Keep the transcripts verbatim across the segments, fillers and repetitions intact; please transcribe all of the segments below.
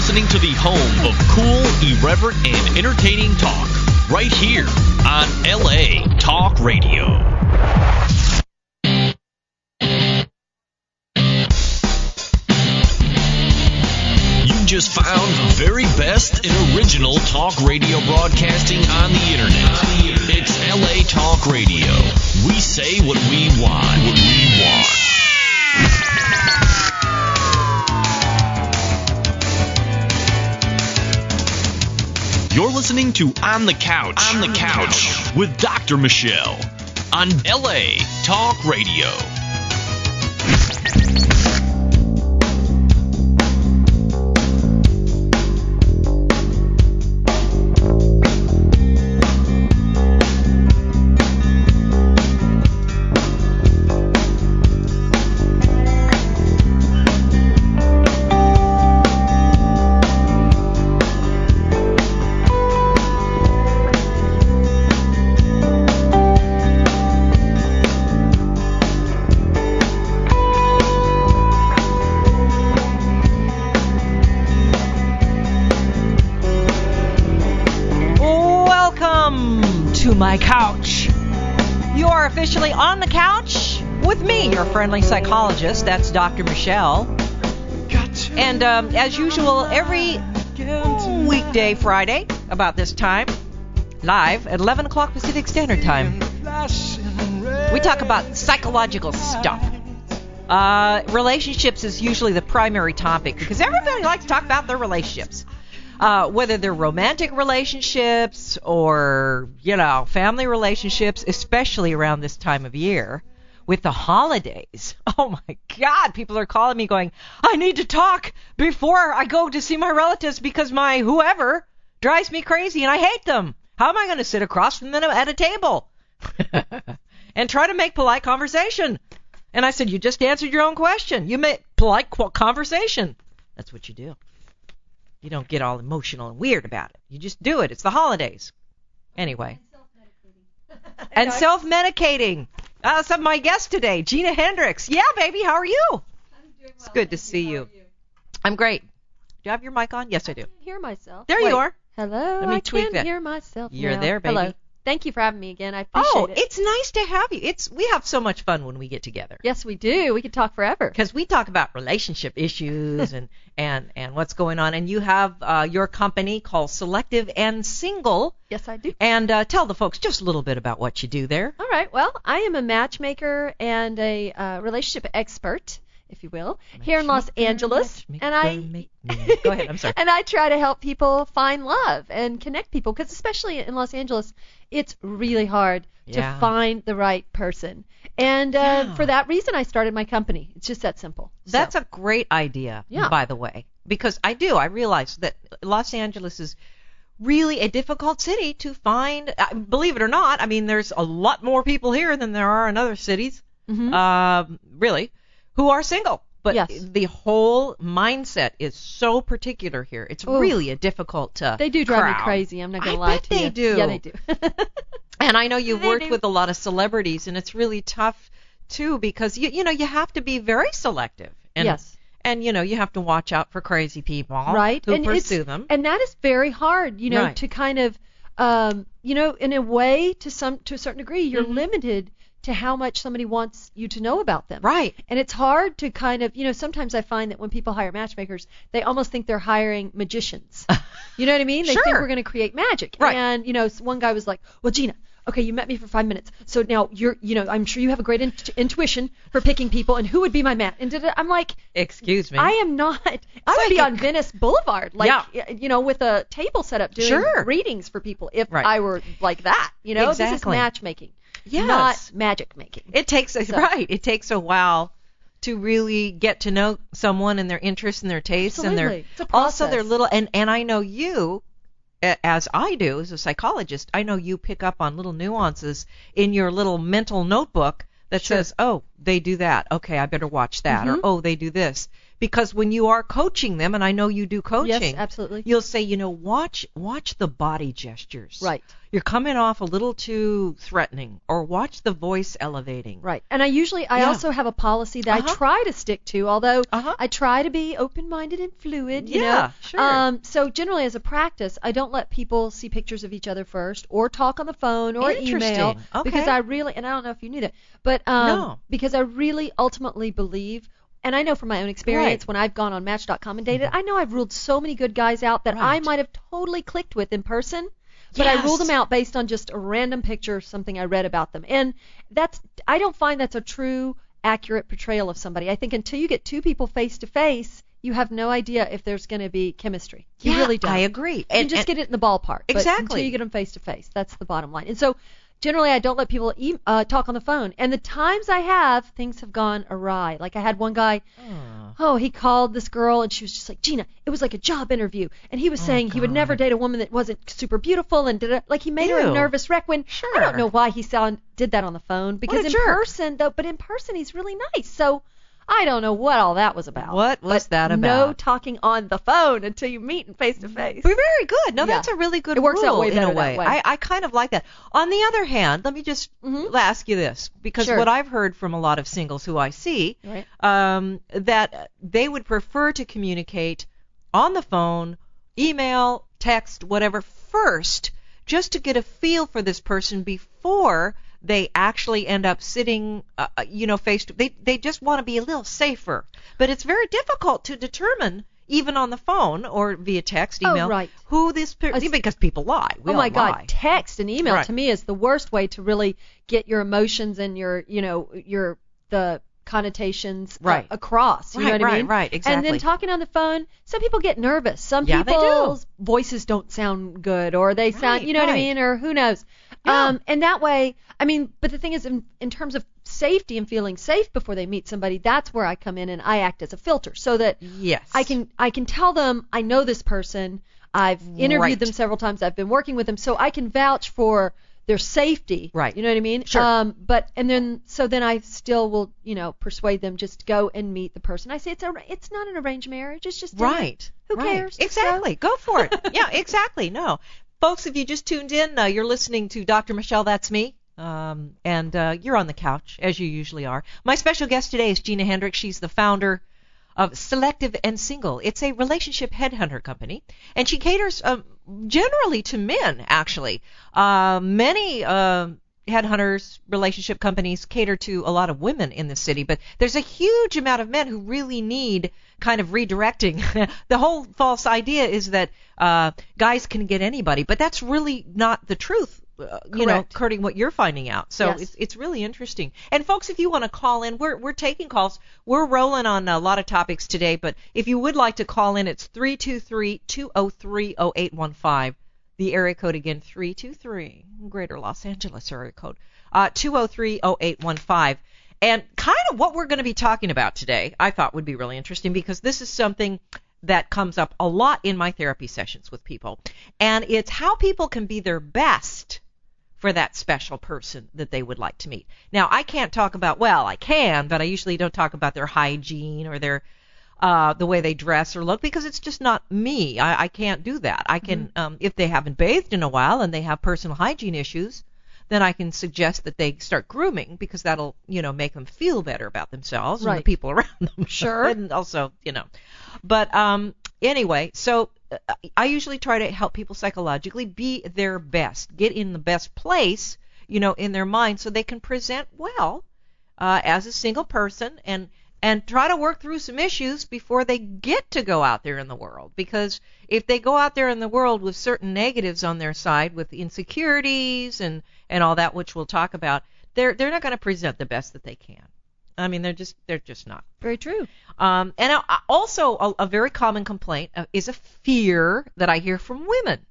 listening to the home of cool, irreverent, and entertaining talk, right here on L A Talk Radio. You just found the very best and original talk radio broadcasting on the internet. It's L A Talk Radio. We say what we want. What we want. You're listening to On the Couch, On the Couch with Doctor Michelle on L A Talk Radio. My couch. You are officially on the couch with me, your friendly psychologist. That's Doctor Michelle. And um, as usual, every weekday Friday about this time, live at eleven o'clock Pacific Standard Time, we talk about psychological stuff. Uh, relationships is usually the primary topic because everybody likes to talk about their relationships. Uh, whether they're romantic relationships or, you know, family relationships, especially around this time of year with the holidays. Oh, my God. People are calling me going, I need to talk before I go to see my relatives because my whoever drives me crazy and I hate them. How am I going to sit across from them at a table and try to make polite conversation? And I said, you just answered your own question. You make polite conversation. That's what you do. You don't get all emotional and weird about it. You just do it. It's the holidays. Anyway. And self-medicating. Uh, some of my guests today, Gina Hendricks. Yeah, baby, how are you? I'm doing well. It's good to see you. you. I'm great. Do you have your mic on? Yes, I do. I can hear myself. There Wait. you are. Hello. Let me I tweak can that. hear myself You're now. there, baby. Hello. Thank you for having me again. I appreciate Oh, it. it's nice to have you. It's we have so much fun when we get together. Yes, we do. We could talk forever. Because we talk about relationship issues and, and, and what's going on. And you have uh, your company called Selective and Single. Yes, I do. And uh, tell the folks just a little bit about what you do there. All right. Well, I am a matchmaker and a uh, relationship expert, if you will, here in Los Angeles. And I Go ahead. I'm sorry. And I try to help people find love and connect people because especially in Los Angeles, it's really hard Yeah. to find the right person. And uh, Yeah. for that reason, I started my company. It's just that simple. That's so. a great idea, Yeah. by the way, because I do. I realize that Los Angeles is really a difficult city to find. Uh, believe it or not, I mean, there's a lot more people here than there are in other cities, Mhm. um, really, who are single. But Yes. the whole mindset is so particular here. It's Oof. really a difficult uh, They do drive crowd. me crazy. I'm not going I to lie bet to they you. do. Yeah, they do. And I know you've They worked do. with a lot of celebrities, and it's really tough, too, because, you, you know, you have to be very selective. And, Yes. And, you know, you have to watch out for crazy people Right. who and pursue it's, them. And that is very hard, you know, Right. to kind of, um, you know, in a way, to some to a certain degree, you're Mhm. limited to how much somebody wants you to know about them. Right. And it's hard to kind of, you know, sometimes I find that when people hire matchmakers, they almost think they're hiring magicians. You know what I mean? They think Sure. we're going to create magic. Right. And, you know, one guy was like, well, Gina, okay, you met me for five minutes. So now you're, you know, I'm sure you have a great int- intuition for picking people, and who would be my match? And did it, I'm like, Excuse me. I am not. I would like be it. on Venice Boulevard, like, Yeah. you know, with a table set up doing Sure. readings for people if Right. I were like that. You know, this is Exactly. matchmaking, Yes. not magic making. It takes a, So- right. It takes a while to really get to know someone and their interests and their tastes and their Absolutely. It's a also their process. little and and I know you a- as I do as a psychologist, I know you pick up on little nuances in your little mental notebook that Sure. says, "Oh, they do that. Okay, I better watch that. Mhm. Or, oh, they do this. Because when you are coaching them, and I know you do coaching, Yes, absolutely. you'll say, you know, watch watch the body gestures. Right. You're coming off a little too threatening, or watch the voice elevating. Right. And I usually, I Yeah. also have a policy that Uh-huh. I try to stick to, although Uh-huh. I try to be open-minded and fluid, you Yeah, know. sure. Um, so generally as a practice, I don't let people see pictures of each other first or talk on the phone or email Interesting. Okay. because I really, and I don't know if you knew that, but um, No. because I really ultimately believe, and I know from my own experience Right. when I've gone on Match dot com and dated, I know I've ruled so many good guys out that I Right. might have totally clicked with in person. But I ruled Yes. them out based on just a random picture or something I read about them. And that's, I don't find that's a true, accurate portrayal of somebody. I think until you get two people face to face, you have no idea if there's going to be chemistry. You Yeah, really don't. I agree. You And- can just and- get it in the ballpark. But Exactly. until you get them face to face, that's the bottom line. And so generally I don't let people e- uh, talk on the phone. And the times I have, things have gone awry. Like I had one guy, Oh. oh, he called this girl and she was just like, Gina, it was like a job interview. And he was Oh, saying he would never God. date a woman that wasn't super beautiful and did it, like he made her a Ew. nervous wreck when I Sure. don't know why he sound, did that on the phone because a in jerk. person though, but in person he's really nice. So I don't know what all that was about. What was But that No about? talking on the phone until you meet and face to face. We're very good. No, Yeah. that's a really good It works out rule way in better a that way. way. I, I kind of like that. On the other hand, let me just Mhm. ask you this, because Sure. what I've heard from a lot of singles who I see, Right. um, that they would prefer to communicate on the phone, email, text, whatever, first, just to get a feel for this person before they actually end up sitting, uh, you know, face to. They they just want to be a little safer, but it's very difficult to determine, even on the phone or via text, Oh, email, right. who this person, because people lie. We Oh all my God, lie. text and email Right. to me is the worst way to really get your emotions and your, you know, your the connotations uh, Right. across. You know Right, what I right, mean? right, And then exactly. talking on the phone, some people get nervous. Some Yeah, they do. people's voices don't sound good, or they sound, Right, you know what I right. mean, or who knows. Yeah. Um, and that way, I mean, but the thing is, in, in terms of safety and feeling safe before they meet somebody, that's where I come in and I act as a filter, so that Yes. I can I can tell them I know this person. I've interviewed Right. them several times. I've been working with them, so I can vouch for their safety. Right. You know what I mean? Sure. Um, but and then so then I still will, you know, persuade them just to go and meet the person. I say it's a it's not an arranged marriage. It's just dinner. Right. Who right. cares? Just go. Exactly. Go for it. Yeah, exactly. No. Folks, if you just tuned in, uh, you're listening to Doctor Michelle, that's me. Um, and uh, you're on the couch, as you usually are. My special guest today is Gina Hendricks. She's the founder of Selective and Single. It's a relationship headhunter company, and she caters um, generally to men, actually. Uh, many uh, headhunters, relationship companies cater to a lot of women in the city, but there's a huge amount of men who really need kind of redirecting. The whole false idea is that uh, guys can get anybody, but that's really not the truth. Uh, you know, Correct. according what you're finding out. So Yes. it's it's really interesting. And folks, if you want to call in, we're we're taking calls. We're rolling on a lot of topics today, but if you would like to call in, it's three two three, two oh three, oh eight one five. The area code again, three two three, Greater Los Angeles area code, uh, two oh three, oh eight one five. And kind of what we're going to be talking about today, I thought would be really interesting, because this is something that comes up a lot in my therapy sessions with people. And it's how people can be their best for that special person that they would like to meet. Now, I can't talk about, well, I can, but I usually don't talk about their hygiene or their uh, the way they dress or look, because it's just not me. I, I can't do that. I can, mm-hmm. um, if they haven't bathed in a while and they have personal hygiene issues, then I can suggest that they start grooming, because that'll, you know, make them feel better about themselves Right. and the people around them. Sure. And also, you know, but um, anyway, so uh, I usually try to help people psychologically be their best, get in the best place, you know, in their mind, so they can present well uh, as a single person, and and try to work through some issues before they get to go out there in the world. Because if they go out there in the world with certain negatives on their side, with insecurities and, and all that, which we'll talk about, they're they're not going to present the best that they can. I mean, they're just they're just not. Very true. Um, and uh, also a, a very common complaint uh, is a fear that I hear from women,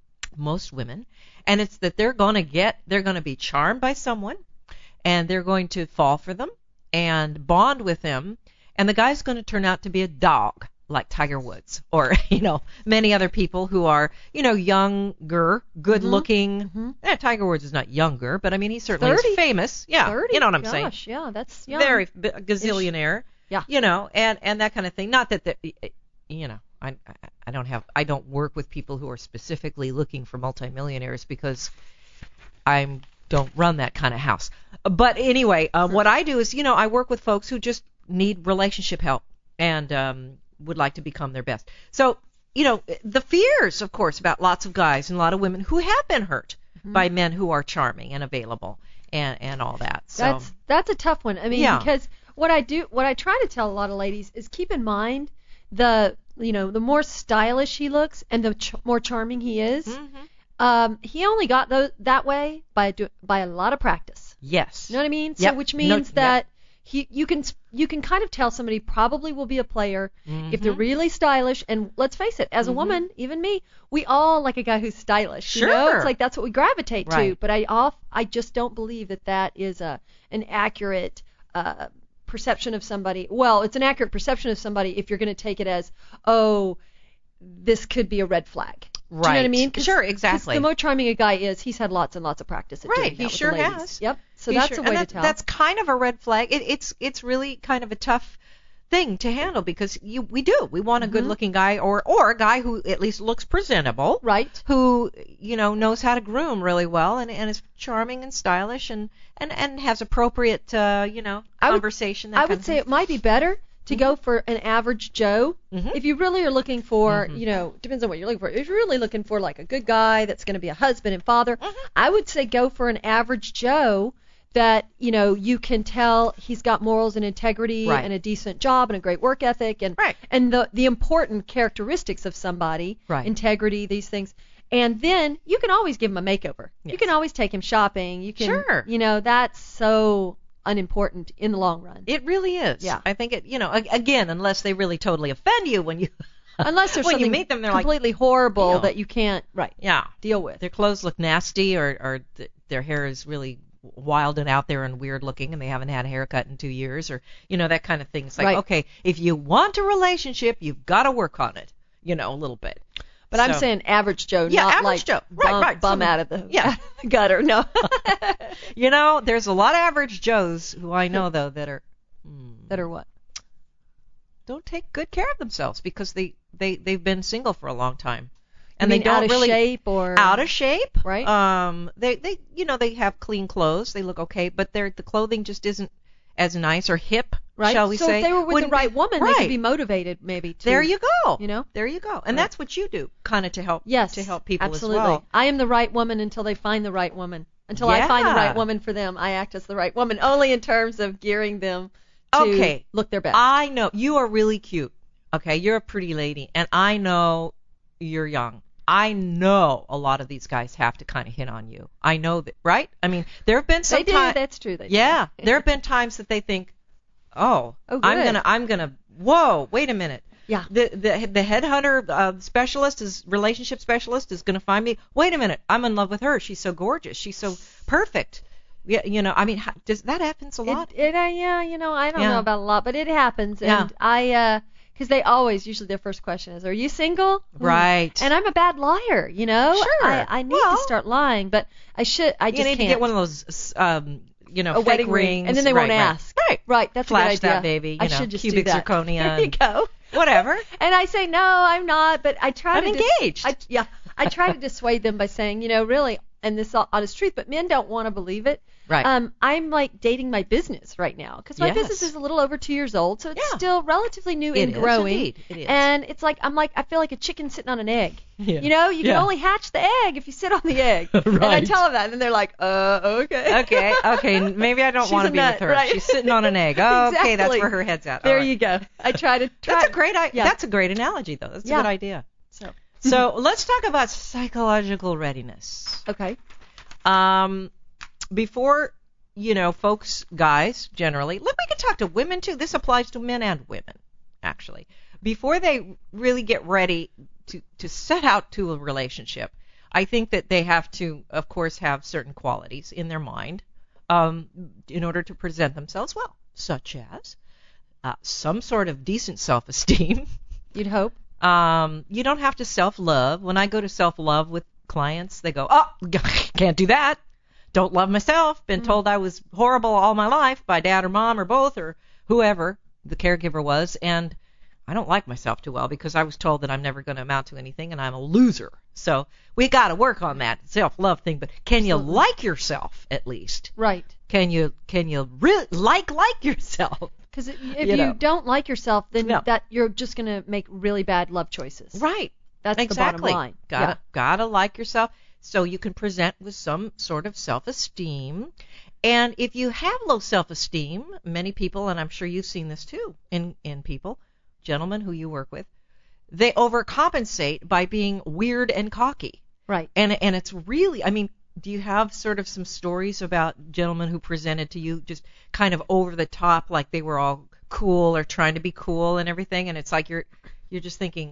most women, and it's that they're going to get they're going to be charmed by someone, and they're going to fall for them and bond with them, and the guy's going to turn out to be a dog. like Tiger Woods or, you know, many other people who are, you know, younger, good-looking. Mm-hmm. Eh, Tiger Woods is not younger, but I mean, he certainly thirty is famous. Yeah, thirty you know what I'm Gosh, saying? yeah, that's young. Very b- gazillionaire. Yeah. You know, and, and that kind of thing. Not that, the, you know, I, I don't have, I don't work with people who are specifically looking for multimillionaires because I don't run that kind of house. But anyway, uh, what I do is, you know, I work with folks who just need relationship help and um, would like to become their best. So, you know, the fears, of course, about lots of guys and a lot of women who have been hurt mm-hmm. by men who are charming and available and, and all that. So that's that's a tough one. I mean, yeah. because what I do, what I try to tell a lot of ladies is keep in mind the, you know, the more stylish he looks and the ch- more charming he is. Mm-hmm. Um, he only got those that way by do, by a lot of practice. Yes. You know what I mean? Yep. So which means No, that yep. he you can you can kind of tell somebody probably will be a player Mm-hmm. if they're really stylish. And let's face it, as a Mm-hmm. woman, even me, we all like a guy who's stylish. Sure. You know, it's like that's what we gravitate Right. to. But I off I just don't believe that that is a an accurate uh, perception of somebody. Well, it's an accurate perception of somebody if you're going to take it as, oh, this could be a red flag. Right. Do you know what I mean? 'Cause, Sure, 'cause exactly. the more charming a guy is, he's had lots and lots of practice at Right, doing that he with sure the ladies. has. Yep. So He that's sure- a way and to that, tell. That's kind of a red flag. It, it's it's really kind of a tough thing to handle because you we do we want a Mm-hmm. good-looking guy or or a guy who at least looks presentable, Right. Who you know knows how to groom really well and, and is charming and stylish and and, and has appropriate uh, you know I would- conversation. That I kind would of say thing. it might be better to go for an average Joe. Mhm. If you really are looking for, Mhm. you know, depends on what you're looking for. If you're really looking for like a good guy that's going to be a husband and father, Mhm. I would say go for an average Joe that, you know, you can tell he's got morals and integrity Right. and a decent job and a great work ethic and Right. and the the important characteristics of somebody, Right. integrity, these things. And then you can always give him a makeover. You Yes. can always take him shopping. You can, Sure. you know, that's so unimportant in the long run. It really is. Yeah. I think it. You know, a- again, unless they really totally offend you when you Unless there's when you something meet them, they're like, completely horrible you know. that you can't right yeah. deal with. Their clothes look nasty or, or th- their hair is really wild and out there and weird looking and they haven't had a haircut in two years or, you know, that kind of thing. It's like, Right. okay, if you want a relationship, you've got to work on it, you know, a little bit. But I'm So- saying average Joe, Yeah, not average like Joe. Right, bum, right. bum Someone- out of the yeah. gutter. No. You know, there's a lot of average Joes who I know, though, that are hmm, that are what? don't take good care of themselves because they, they, they've been single for a long time. And You they mean don't out of really shape or out of shape. Right. Um, they, they, you know, they have clean clothes. They look okay, but their the clothing just isn't as nice or hip, right? shall we so say? if they were with the Wouldn't right be- woman, right. they could be motivated maybe to. There you go. You know? There you go. And Right. that's what you do, kind of to help. Yes. To help people absolutely. as well. I am the right woman until they find the right woman. Until I find the Yeah. right woman for them, I act as the right woman, only in terms of gearing them to Okay. look their best. I know you are really cute. Okay, you're a pretty lady, and I know you're young. I know a lot of these guys have to kind of hit on you. I know that, right? I mean, there have been they some do. times. That's true. They do. Yeah, there have been times that they think, oh, Oh, I'm good. gonna, I'm gonna. Whoa, wait a minute. Yeah. The the the headhunter uh, specialist is relationship specialist is gonna find me. Wait a minute, I'm in love with her. She's so gorgeous. She's so perfect. Yeah, you know, I mean, how, does that happens a lot? It, it uh, yeah, you know, I don't Yeah. know about a lot, but it happens, Yeah. and I, uh, because they always usually their first question is, "Are you single?" Hmm. Right. And I'm a bad liar, you know. Sure. I, I need Well- to start lying, but I should. I you just need can't. to get one of those, um, you know, a fake wedding ring, rings, and then they right, won't right. ask. Right. Right. That's Flash a good idea. that baby. You I know, should just cubic do that. zirconia There you and- go. Whatever. And I say no, I'm not, but I try I'm to dis- engaged. I, yeah, I try to dissuade them by saying, you know, really, and this is honest truth, but men don't want to believe it. Right. Um, I'm like dating my business right now because my Yes. business is a little over two years old, so it's Yeah. still relatively new It and is growing. indeed. It is. And it's like I'm like I feel like a chicken sitting on an egg. Yeah. You know, you can Yeah. only hatch the egg if you sit on the egg. And I Right. tell them that, and then they're like, uh, okay. Okay, okay, maybe I don't She's want a to be nut, with her. right. She's sitting on an egg. Oh, okay, that's Exactly. where her head's at. There All right. you go. I try to. Try, That's a great. I- yeah. That's a great analogy, though. That's a Yeah. good idea. So. So let's talk about psychological readiness. Okay. Um, before you know, folks, guys, generally, look, we can talk to women too. This applies to men and women, actually. Before they really get ready to to set out to a relationship, I think that they have to, of course, have certain qualities in their mind um, in order to present themselves well, such as uh, some sort of decent self-esteem. You'd hope. Um, you don't have to self-love. When I go to self-love with clients, they go, oh, can't do that. Don't love myself. Been Mm-hmm. told I was horrible all my life by dad or mom or both or whoever the caregiver was, and I don't like myself too well because I was told that I'm never going to amount to anything and I'm a loser. So we got to work on that self-love thing. But can you Absolutely. like yourself at least? Right. Can you can you really like like yourself? Because if You you, know. don't like yourself, then No. that you're just going to make really bad love choices. Right. That's exactly. the bottom line. Gotta Yeah. gotta like yourself so you can present with some sort of self-esteem. And if you have low self-esteem, many people, and I'm sure you've seen this too in in people, gentlemen who you work with, they overcompensate by being weird and cocky. Right. And and it's really, I mean, do you have sort of some stories about gentlemen who presented to you just kind of over the top, like they were all cool or trying to be cool and everything, and it's like you're you're just thinking,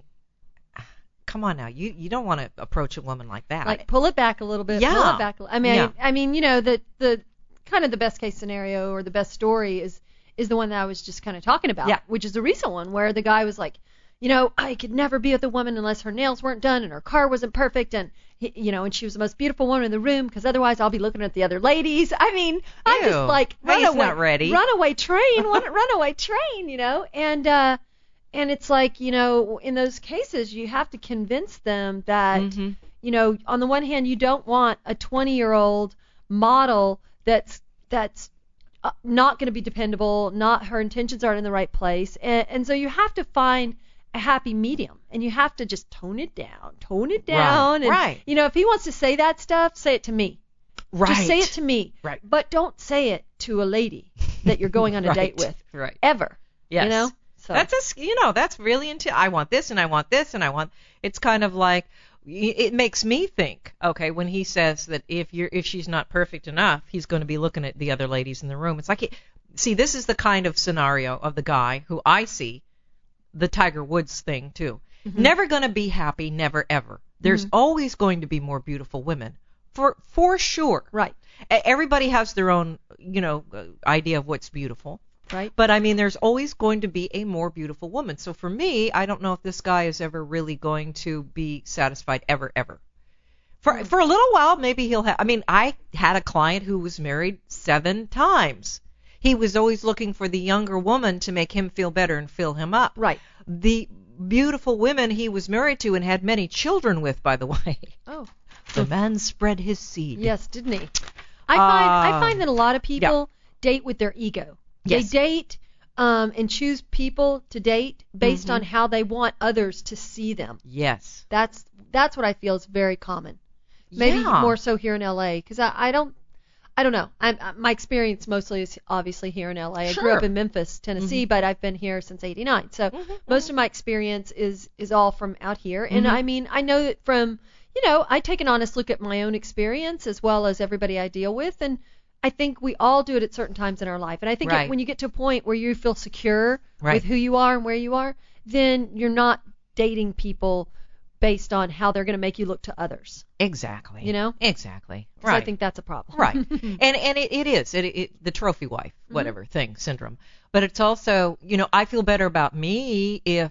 come on now, you you don't want to approach a woman like that. Like pull it back a little bit. Yeah. Pull it back. a li- I mean, Yeah. I, I mean, you know, the the kind of the best case scenario or the best story is is the one that I was just kind of talking about, Yeah. which is the recent one where the guy was like, you know, I could never be with a woman unless her nails weren't done and her car wasn't perfect and he, you know, and she was the most beautiful woman in the room because otherwise I'll be looking at the other ladies. I mean, I'm Ew. just like He's runaway, not ready. runaway train, run- runaway train, you know, and uh, and it's like, you know, in those cases you have to convince them that, Mhm. you know, on the one hand you don't want a twenty-year-old model that's that's uh, not going to be dependable, not her intentions aren't in the right place, and, and so you have to find a happy medium, and you have to just tone it down, tone it down, and right. you know, if he wants to say that stuff, say it to me. Right. Just say it to me. Right. But don't say it to a lady that you're going on a Right. date with. Right. Ever. Yes. You know? So That's a, s- you know, that's really into, I want this and I want this and I want, it's kind of like, y- it makes me think, okay, when he says that if you're, if she's not perfect enough, he's going to be looking at the other ladies in the room. It's like, he, see, this is the kind of scenario of the guy who I see, the Tiger Woods thing too. Mm-hmm. Never going to be happy, never ever. There's Mm-hmm. always going to be more beautiful women. For, for sure. Right. E- Everybody has their own, you know, uh, idea of what's beautiful. Right. But I mean, there's always going to be a more beautiful woman. So for me, I don't know if this guy is ever really going to be satisfied ever, ever. For for a little while, maybe he'll have. I mean, I had a client who was married seven times. He was always looking for the younger woman to make him feel better and fill him up. Right. The beautiful women he was married to and had many children with, by the way. Oh. The man spread his seed. Yes, didn't he? I find I Uh, find that a lot of people date with their ego. Yes. They date um, and choose people to date based Mm-hmm. on how they want others to see them. Yes. That's that's what I feel is very common. Maybe Yeah. more so here in L A because I, I don't I don't know. I'm, I, my experience mostly is obviously here in L A. I grew Sure. up in Memphis, Tennessee, but I've been here since eighty-nine. So Mhm, most of my experience is is all from out here. And Mhm. I mean, I know that from, you know, I take an honest look at my own experience as well as everybody I deal with, and I think we all do it at certain times in our life. And I think Right. it, when you get to a point where you feel secure Right. with who you are and where you are, then you're not dating people based on how they're going to make you look to others. Exactly. You know? Exactly. 'Cause Right. I think that's a problem. Right. and and it, it is it, it the trophy wife whatever thing syndrome. But it's also, you know, I feel better about me if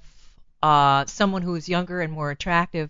uh someone who is younger and more attractive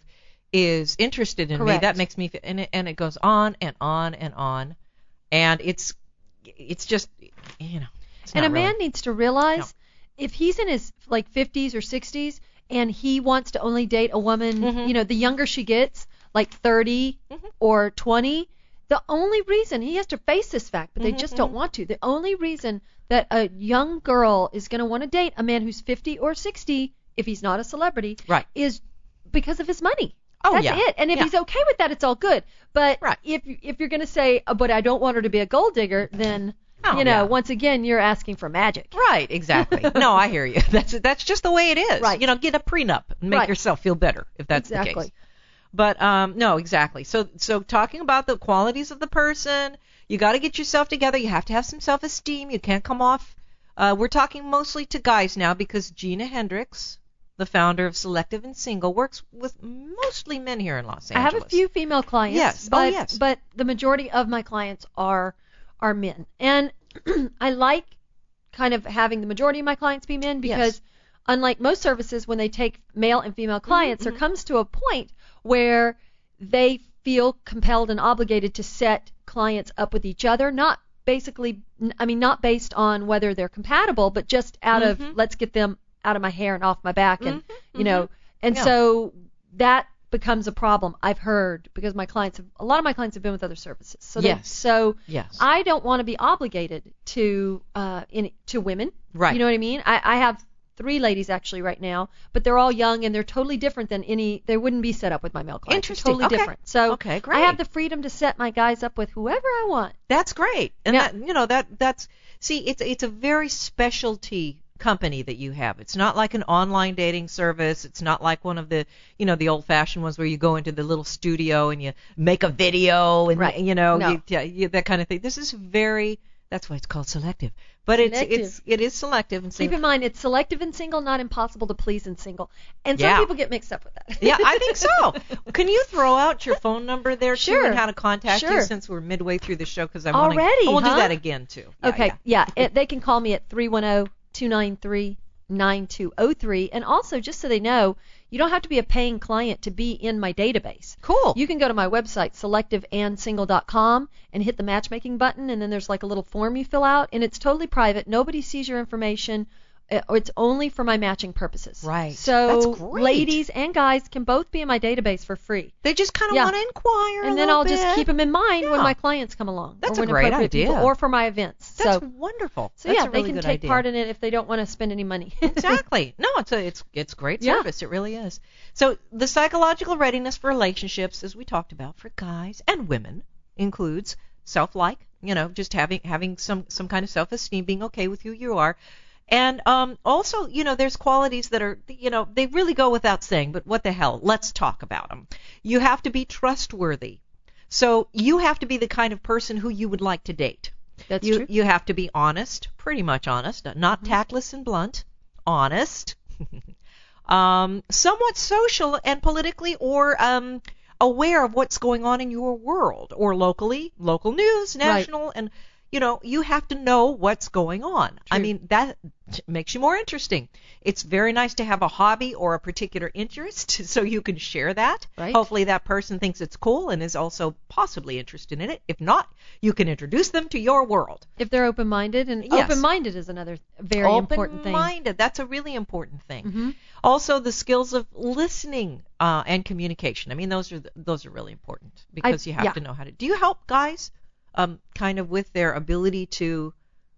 is interested in me. Correct. That makes me feel, and it, and it goes on and on and on. And it's it's just, you know, it's And not a man really- needs to realize if he's in his like fifties or sixties and he wants to only date a woman, Mhm. you know, the younger she gets, like thirty Mhm. or twenty, the only reason he has to face this fact, but they Mhm, just don't want to. The only reason that a young girl is going to want to date a man who's fifty or sixty, if he's not a celebrity, Right. is because of his money. Oh, That's yeah. it. And if Yeah. he's okay with that, it's all good. But Right. if if you're going to say, oh, but I don't want her to be a gold digger, then Oh, you know, yeah. once again, you're asking for magic. Right, exactly. No, I hear you. That's that's just the way it is. Right. You know, get a prenup and make Right. yourself feel better if that's the Exactly. case. But um no, exactly. So so talking about the qualities of the person, you got to get yourself together. You have to have some self-esteem. You can't come off. Uh, we're talking mostly to guys now because Gina Hendricks, the founder of Selective and Single, works with mostly men here in Los I Angeles. have a few female clients. Yes. Oh, But, yes. But the majority of my clients are are men, and I like kind of having the majority of my clients be men because Yes. unlike most services, when they take male and female clients, Mm-hmm. there comes to a point where they feel compelled and obligated to set clients up with each other, not basically, I mean, not based on whether they're compatible, but just out Mm-hmm. of, let's get them out of my hair and off my back, and Mm-hmm. you know, and Yeah. so that becomes a problem. I've heard, because my clients have, a lot of my clients have been with other services, so they- Yes. so Yes. I don't want to be obligated to uh in to women. Right. You know what I mean? I, I have three ladies actually right now, but they're all young and they're totally different than any. They wouldn't be set up with my male clients. They're Interesting. Totally Okay. different. So Okay, I great. have the freedom to set my guys up with whoever I want. That's great. And Yeah. that, you know, that that's see, it's it's a very specialty company that you have. It's not like an online dating service. It's not like one of the, you know, the old-fashioned ones where you go into the little studio and you make a video and Right. you know, No. you, yeah, you, that kind of thing. This is very that's why it's called selective. But it's Selective. it's it is selective and Keep in mind, it's selective and single, not impossible to please and single. And some Yeah. people get mixed up with that. Yeah, I think so. Can you throw out your phone number there too, Sure. and how to contact you, Sure. since we're midway through the show? Because I Already, want to. We'll huh? do that again too. Yeah, Okay, yeah. yeah, it, they can call me at three one zero, two nine three, nine two zero three. And also, just so they know, you don't have to be a paying client to be in my database. Cool. You can go to my website, selective and single dot com, and hit the matchmaking button, and then there's like a little form you fill out, and it's totally private. Nobody sees your information. uh, It's only for my matching purposes. Right. So That's great. ladies and guys can both be in my database for free. They just kind of Yeah. want to inquire, a And then little I'll just bit. keep them in mind when Yeah. my clients come along. That's or a when great appropriate people, idea. or for my events. That's so, wonderful. so That's yeah, a really they can good take idea. part in it if they don't want to spend any money. Exactly. No, it's a, it's it's great Yeah. service. It really is. So the psychological readiness for relationships, as we talked about, for guys and women, includes self-like. You know, just having having some some kind of self-esteem, being okay with who you are. And um, also, you know, there's qualities that are, you know, they really go without saying, but what the hell? Let's talk about them. You have to be trustworthy. So you have to be the kind of person who you would like to date. That's you, true. You have to be honest, pretty much honest, not tactless and blunt, honest, um, somewhat social and politically or um, aware of what's going on in your world or locally, local news, national, and you know, you have to know what's going on. I True. mean, that makes you more interesting. It's very nice to have a hobby or a particular interest so you can share that. Right. Hopefully that person thinks it's cool and is also possibly interested in it. If not, you can introduce them to your world. If they're open-minded, and Yes. open-minded is another very important thing. Open-minded. That's a really important thing. Mhm. Also, the skills of listening uh, and communication. I mean, those are the, those are really important because you have yeah. to know how to. Do you help guys um, kind of with their ability to,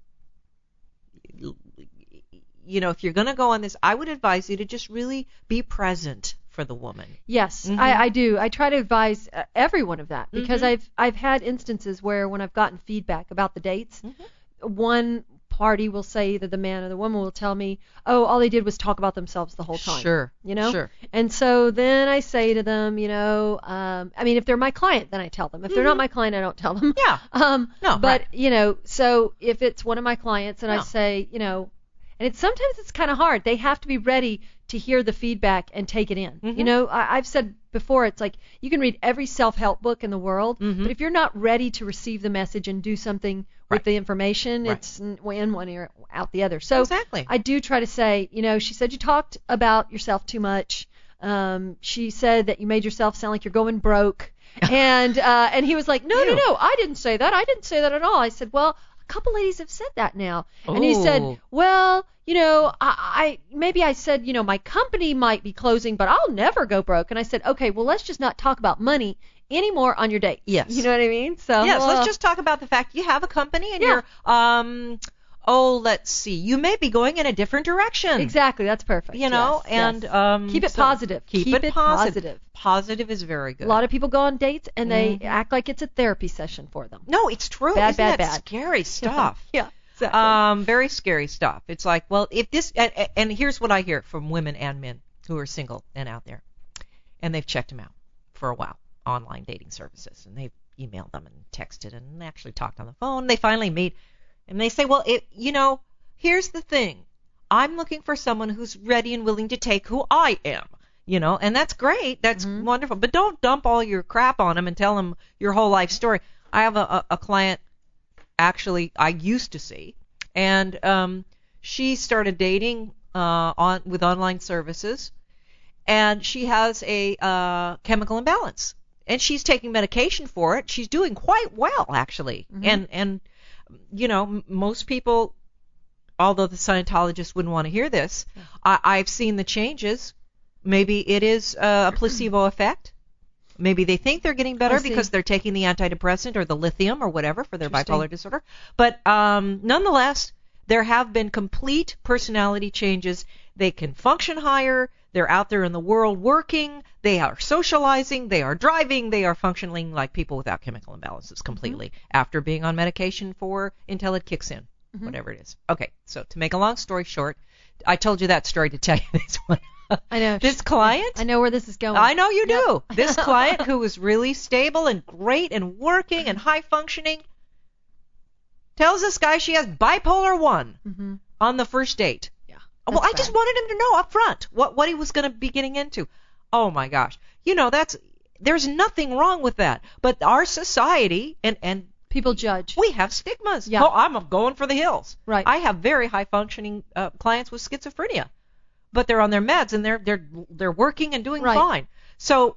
you know, if you're going to go on this, I would advise you to just really be present for the woman. Yes, Mhm. I, I do. I try to advise uh, everyone of that because Mhm. I've I've had instances where when I've gotten feedback about the dates, Mhm. one party will say, either the man or the woman will tell me, oh, all they did was talk about themselves the whole time. Sure. You know? Sure. And so then I say to them, you know, um, I mean, if they're my client, then I tell them. If they're not my client, I don't tell them. Yeah. Um, No, but, right. you know, so if it's one of my clients and I No. say, you know, and it's sometimes it's kind of hard. They have to be ready to hear the feedback and take it in. Mhm. You know, I, I've said before, it's like you can read every self-help book in the world, Mhm. but if you're not ready to receive the message and do something Right. with the information, Right. it's in in one ear, out the other. So Exactly. I do try to say, you know, she said you talked about yourself too much. Um, she said that you made yourself sound like you're going broke. and uh, and he was like, no, no, Ew. no, I didn't say that. I didn't say that at all. I said, well, a couple ladies have said that now. And he Ooh. said, well, you know, I, I maybe I said, you know, my company might be closing, but I'll never go broke. And I said, okay, well, let's just not talk about money anymore on your dates. Yes. You know what I mean? So Yes, uh, let's just talk about the fact you have a company and Yeah. you're, um, oh, let's see, you may be going in a different direction. exactly. That's perfect. You know, Yes, and yes. um, Keep it so positive. Keep, Keep it, it positive. positive. Positive is very good. A lot of people go on dates and they Mhm. act like it's a therapy session for them. no, it's true. Bad, Isn't bad, that bad. scary stuff? Yeah. Exactly. Um, very scary stuff. It's like, well, if this, and, and here's what I hear from women and men who are single and out there, and they've checked them out for a while, online dating services, and they've emailed them and texted and actually talked on the phone. They finally meet, and they say, well, it, you know, here's the thing. I'm looking for someone who's ready and willing to take who I am. You know, and that's great. That's Mhm. wonderful. But don't dump all your crap on them and tell them your whole life story. I have a, a, a client, actually, I used to see, and um, she started dating uh, on with online services, and she has a uh, chemical imbalance, and she's taking medication for it. She's doing quite well, actually, Mm-hmm. and and you know, m- most people, although the Scientologists wouldn't want to hear this, Yeah. I, I've seen the changes. Maybe it is uh, a placebo effect. Maybe they think they're getting better I see. because they're taking the antidepressant or the lithium or whatever for their Interesting. bipolar disorder. But um, nonetheless, there have been complete personality changes. They can function higher. They're out there in the world working. They are socializing. They are driving. They are functioning like people without chemical imbalances completely after being on medication for until it kicks in, Mhm. whatever it is. Okay, so to make a long story short, I told you that story to tell you this one. I know. This client, I know where this is going. I know you do. Yep. This client who was really stable and great and working and high functioning tells this guy she has bipolar one Mm-hmm. on the first date. Yeah. Well, I that's just bad. wanted him to know up front what, what he was going to be getting into. Oh my gosh. You know, that's, there's nothing wrong with that. But our society and, and People judge. we have stigmas. Yeah. Oh, I'm going for the hills. Right. I have very high functioning uh, clients with schizophrenia, but they're on their meds and they're they're they're working and doing Right. fine. So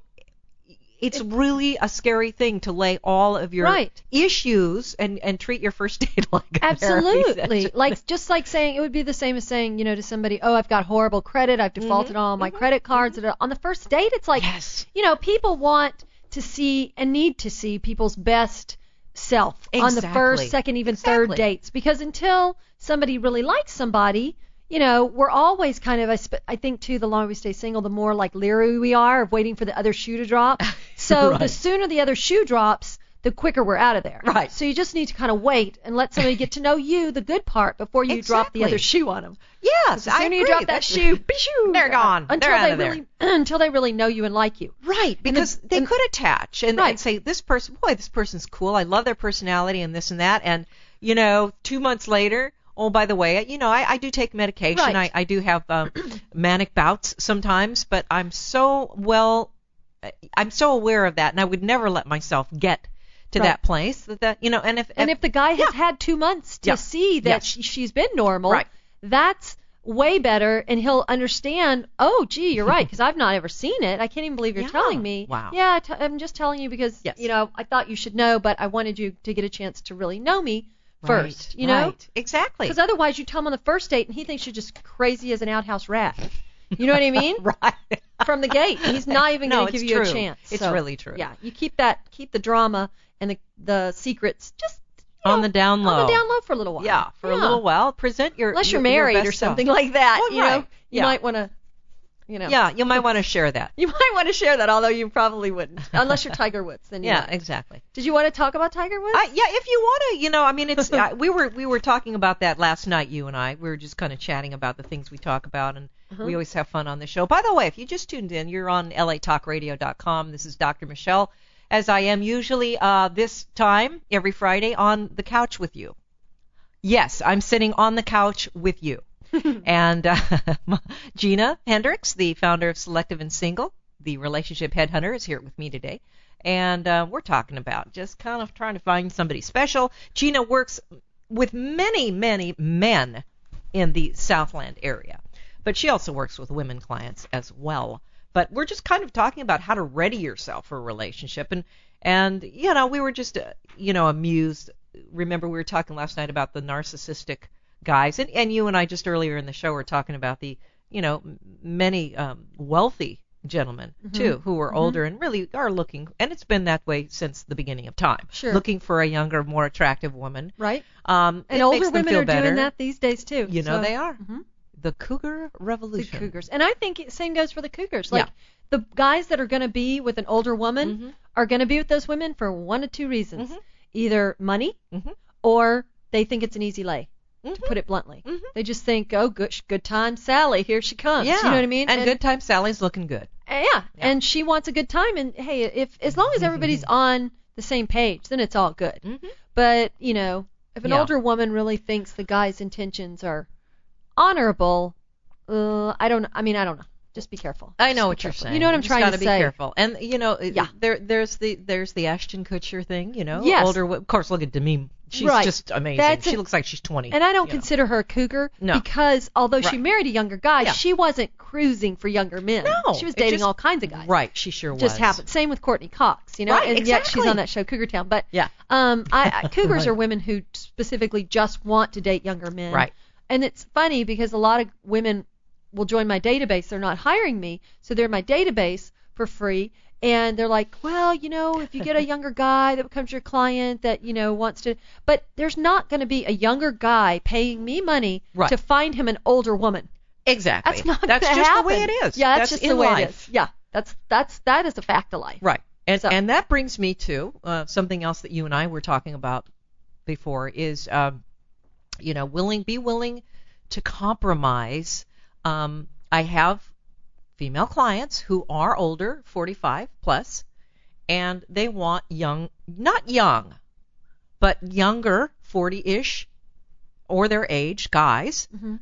it's really a scary thing to lay all of your Right. issues and and treat your first date like a therapy Absolutely. session. Like just like saying it would be the same as saying, you know, to somebody, "Oh, I've got horrible credit. I've defaulted on all my credit cards." On the first date, it's like, Yes. you know, people want to see and need to see people's best self on the Exactly. first, second, even third Exactly. dates, because until somebody really likes somebody, you know, we're always kind of, I, sp- I think too, the longer we stay single, the more like leery we are of waiting for the other shoe to drop. So Right. the sooner the other shoe drops, the quicker we're out of there. Right. So you just need to kind of wait and let somebody get to know you, the good part, before you drop the Exactly. other shoe on them. Yes, The I sooner you agree. drop that That's- shoe, pshoo, They're gone. Until They're out they of there. really, until they really know you and like you. Right, And because the- they and- could attach and, Right. and say, this person, boy, this person's cool. I love their personality and this and that. And, you know, two months later, oh, by the way, you know, I, I do take medication. Right. I, I do have um, manic bouts sometimes, but I'm so well, I'm so aware of that, and I would never let myself get to Right. that place. That, that you know, and if And if the guy has yeah. had two months to Yeah. see that Yeah. she, she's been normal, Right. that's way better, and he'll understand, oh, gee, you're right, because I've not ever seen it. I can't even believe you're Yeah. telling me. Wow. Yeah, t- I'm just telling you because, Yes. you know, I thought you should know, but I wanted you to get a chance to really know me first, right, you know? right, exactly, Because otherwise you tell him on the first date, and he thinks you're just crazy as an outhouse rat. You know what I mean? right. From the gate. He's not even No, going to it's give you true. a chance. It's So, really true. Yeah, you keep that, keep the drama and the the secrets just you On know, the down low. On the down low for a little while. Yeah, for a little while. Present your Unless your, you're married your or best self. something like that, Well, you know, right. you Yeah. might want to, you know. Yeah, you might want to share that. You might want to share that, although you probably wouldn't, unless you're Tiger Woods. Then you Yeah, might. exactly. Did you want to talk about Tiger Woods? I, yeah, if you want to, you know, I mean, it's uh, we were we were talking about that last night, you and I. We were just kind of chatting about the things we talk about, and Uh-huh. we always have fun on the show. By the way, if you just tuned in, you're on L A talk radio dot com. This is Doctor Michelle, as I am usually uh, this time every Friday on the couch with you. Yes, I'm sitting on the couch with you. And uh, Gina Hendricks, the founder of Selective and Single, the relationship headhunter, is here with me today. And uh, we're talking about just kind of trying to find somebody special. Gina works with many, many men in the Southland area, but she also works with women clients as well. But we're just kind of talking about how to ready yourself for a relationship. And, and you know, we were just, uh, you know, amused. Remember, we were talking last night about the narcissistic guys, and, and you and I just earlier in the show were talking about the, you know, m- many um, wealthy gentlemen, Mhm. too, who are Mhm. older and really are looking, and it's been that way since the beginning of time, Sure. looking for a younger, more attractive woman. Right. Um, And it older makes them women feel are better. doing that these days too. You know so- they are. Mhm. The Cougar The Revolution. Cougars. And I think it, same goes for the Cougars. Like Yeah. the guys that are going to be with an older woman Mhm. are going to be with those women for one of two reasons. Mhm. Either money Mhm. or they think it's an easy lay, to Mhm. put it bluntly. Mhm. They just think, oh, good, good time, Sally, here she comes. Yeah. You know what I mean? And, good time Sally's looking good. Uh, yeah. Yeah. And she wants a good time. And hey, if as long as everybody's on the same page, then it's all good. Mhm. But you know, if an Yeah. older woman really thinks the guy's intentions are honorable, uh, I don't. I mean, I don't know. Just be careful. I Just know be what you're careful. saying. You know what I'm just trying gotta to be say. careful. And you know, Yeah. there there's the there's the Ashton Kutcher thing. You know, Yes. older. wo- Of course, look at Demi she's right. just amazing. That's she a, looks like she's twenty. And I don't you know. consider her a cougar No. because although Right. she married a younger guy, Yeah. she wasn't cruising for younger men. No, she was it dating just- all kinds of guys. Right, she sure It just was. happened. Same with Courtney Cox, you know, Right, and yet exactly. she's on that show Cougar Town. But Yeah. um, I, I cougars Right. are women who specifically just want to date younger men. Right. And it's funny because a lot of women will join my database. They're not hiring me, so they're in my database for free. And they're like, well, you know, if you get a younger guy that becomes your client that, you know, wants to, but there's not going to be a younger guy paying me money Right. to find him an older woman. Exactly. That's not That's gonna just happen. the way it is. Yeah, that's, just in the way life. it is. Yeah, that's that's that is a fact of life. Right. And So- and that brings me to uh, something else that you and I were talking about before is, um, you know, willing, be willing to compromise. Um, I have female clients who are older, forty-five plus, and they want young, not young, but younger, forty-ish, or their age guys, Mhm.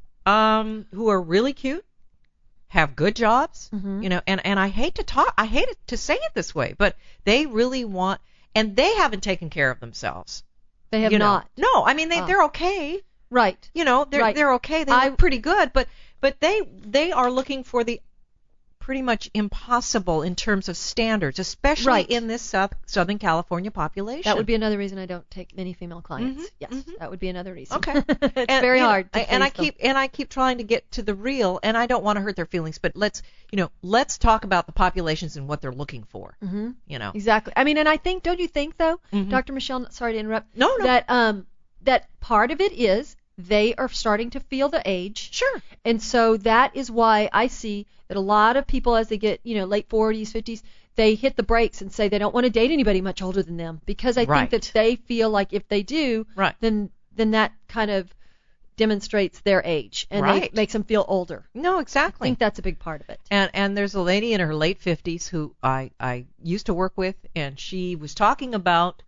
um, who are really cute, have good jobs, Mhm. you know, and, and I hate to talk, I hate it to say it this way, but they really want, and they haven't taken care of themselves. They have you know. not. No, I mean, they, Ah. they're okay. Right. You know, they're Right. they're okay. They I- look pretty good, but but they they are looking for the pretty much impossible in terms of standards, especially Right. in this South, Southern California population. That would be another reason I don't take many female clients. Mhm, Yes, mhm. that would be another reason. Okay. It's And, very you know, hard to I- and I please them. keep and I keep trying to get to the real, and I don't want to hurt their feelings, but let's you know let's talk about the populations and what they're looking for. Mhm. You know. Exactly. I mean, and I think, don't you think though, Mhm. Doctor Michelle? Sorry to interrupt. No, no. That um, that part of it is they are starting to feel the age. Sure. And so that is why I see that a lot of people, as they get, you know, late forties, fifties, they hit the brakes and say they don't want to date anybody much older than them because I Right. think that they feel like if they do, Right. then then that kind of demonstrates their age and Right. they makes them feel older. No, I exactly. think that's a big part of it. And and there's a lady in her late fifties who I I used to work with, and she was talking about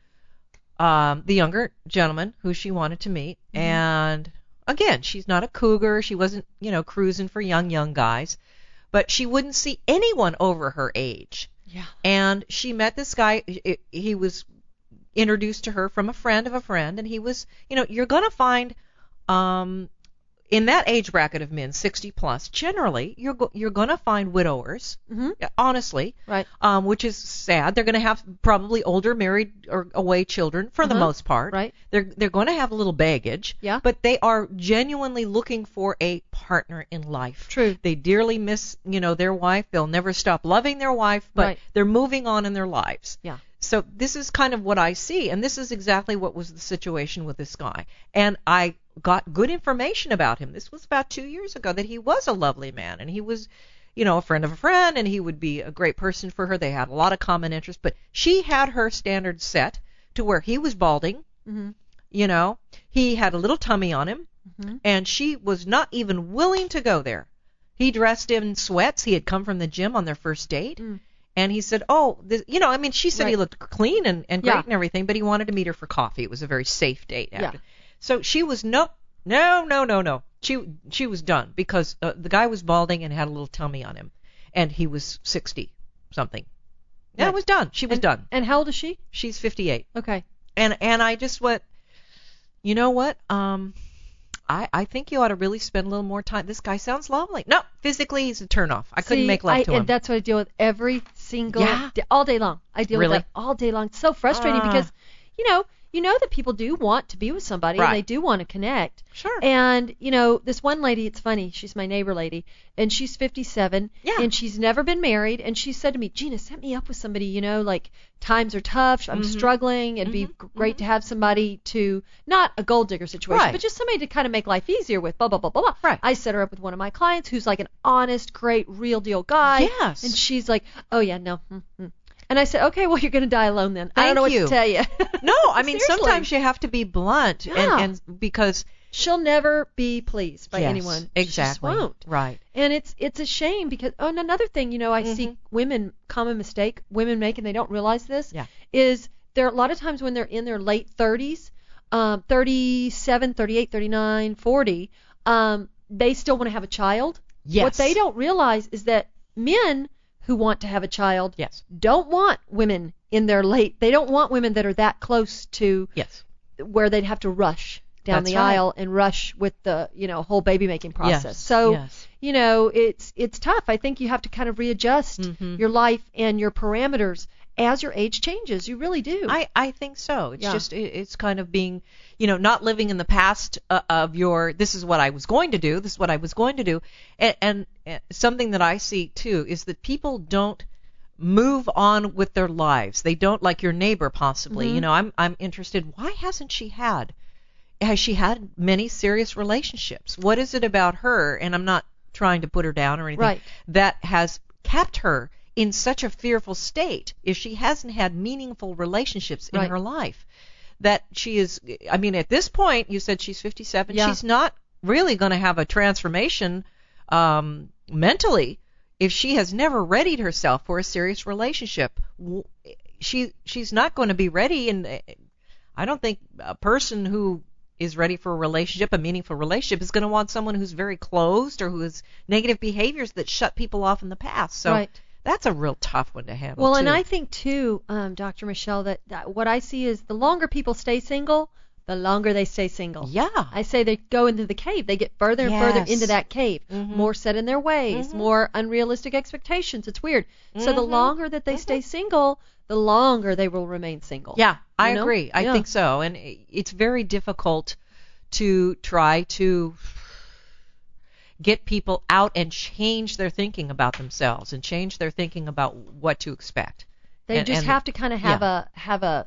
um, the younger gentleman who she wanted to meet. Mm-hmm. And again, she's not a cougar. She wasn't you know cruising for young young guys, but she wouldn't see anyone over her age. Yeah. And she met this guy. He, he was introduced to her from a friend of a friend, and he was you know you're gonna find. Um, in that age bracket of men, sixty plus, generally you're go- you're going to find widowers, Mm-hmm. honestly, Right. um, which is sad. They're going to have probably older married or away children for the Uh-huh. most part. Right. They're they're going to have a little baggage. Yeah. But they are genuinely looking for a partner in life. True. They dearly miss you know their wife. They'll never stop loving their wife, but Right. they're moving on in their lives. Yeah. So this is kind of what I see, and this is exactly what was the situation with this guy. And I got good information about him. This was about two years ago, that he was a lovely man, and he was, you know, a friend of a friend, and he would be a great person for her. They had a lot of common interests, but she had her standards set to where he was balding, Mm-hmm. you know, he had a little tummy on him, Mm-hmm. and she was not even willing to go there. He dressed in sweats. He had come from the gym on their first date. Mm. And he said, oh, this, you know, I mean, she said he Right. looked clean and, and great Yeah. and everything, but he wanted to meet her for coffee. It was a very safe date. Yeah. After. So she was, no, no, no, no, no. She she was done because uh, the guy was balding and had a little tummy on him. And he was sixty something. Yeah, Right. it was done. She was and, done. And how old is she? She's fifty-eight. Okay. And and I just went, you know what? Um, I, I think you ought to really spend a little more time. This guy sounds lovely. No, physically he's a turnoff. I couldn't See, make love I, to him. And that's what I deal with every single Yeah. day, all day long. I deal Really? with that all day long. It's so frustrating Ah. because, you know, you know that people do want to be with somebody Right. and they do want to connect. Sure. And, you know, this one lady, it's funny, she's my neighbor lady, and she's fifty-seven, Yeah. and she's never been married, and she said to me, Gina, set me up with somebody, you know, like, times are tough, I'm Mhm. struggling, it'd be Mhm. g- great to have somebody to, not a gold digger situation, Right. but just somebody to kind of make life easier with, blah, blah, blah, blah, blah. Right. I set her up with one of my clients who's like an honest, great, real deal guy. Yes. And she's like, oh, yeah, no. Mm-hmm. And I said, okay, well, you're going to die alone then. I don't Thank know what you. to tell you. No, I mean, Seriously. sometimes you have to be blunt, Yeah. and, and because She'll never be pleased by yes, anyone. She just exactly, won't. right, And it's it's a shame because, oh, and another thing, you know, I see Mhm. women, common mistake women make, and they don't realize this, Yeah. is there a lot of times when they're in their late thirties, um, thirty-seven, thirty-eight, thirty-nine, forty, um, they still want to have a child. Yes. What they don't realize is that men who want to have a child yes, don't want women in their late, they don't want women that are that close to yes, where they'd have to rush down That's the right. aisle and rush with the, you know, whole baby making process. Yes, So, yes. you know, it's it's tough. I think you have to kind of readjust Mhm. your life and your parameters as your age changes. You really do. I, I think so. It's Yeah. just it, it's kind of being, you know, not living in the past uh, of your this is what I was going to do, this is what I was going to do. And, and, and something that I see too is that people don't move on with their lives. They don't, like your neighbor possibly. Mhm. You know, I'm I'm interested, why hasn't she had has she had many serious relationships? What is it about her, and I'm not trying to put her down or anything, Right. that has kept her in such a fearful state if she hasn't had meaningful relationships in Right. her life? That she is, I mean, at this point, you said she's fifty-seven. Yeah. She's not really going to have a transformation um, mentally if she has never readied herself for a serious relationship. W- She she's not going to be ready, and uh, I don't think a person who is ready for a relationship, a meaningful relationship, is going to want someone who's very closed or who has negative behaviors that shut people off in the past. So Right. that's a real tough one to handle. Well, too. and I think too, um, Doctor Michelle, that, that what I see is the longer people stay single, the longer they stay single. yeah, I say they go into the cave. They get further and further Yes. into that cave. Mhm. More set in their ways, Mhm. more unrealistic expectations. It's weird. So the Mhm. longer that they stay single, the longer they will remain single. yeah, I You know? agree. I Yeah. think so, and i- it's very difficult to try to get people out and change their thinking about themselves and change their thinking about what to expect. They And- just and- have to kind of have a have a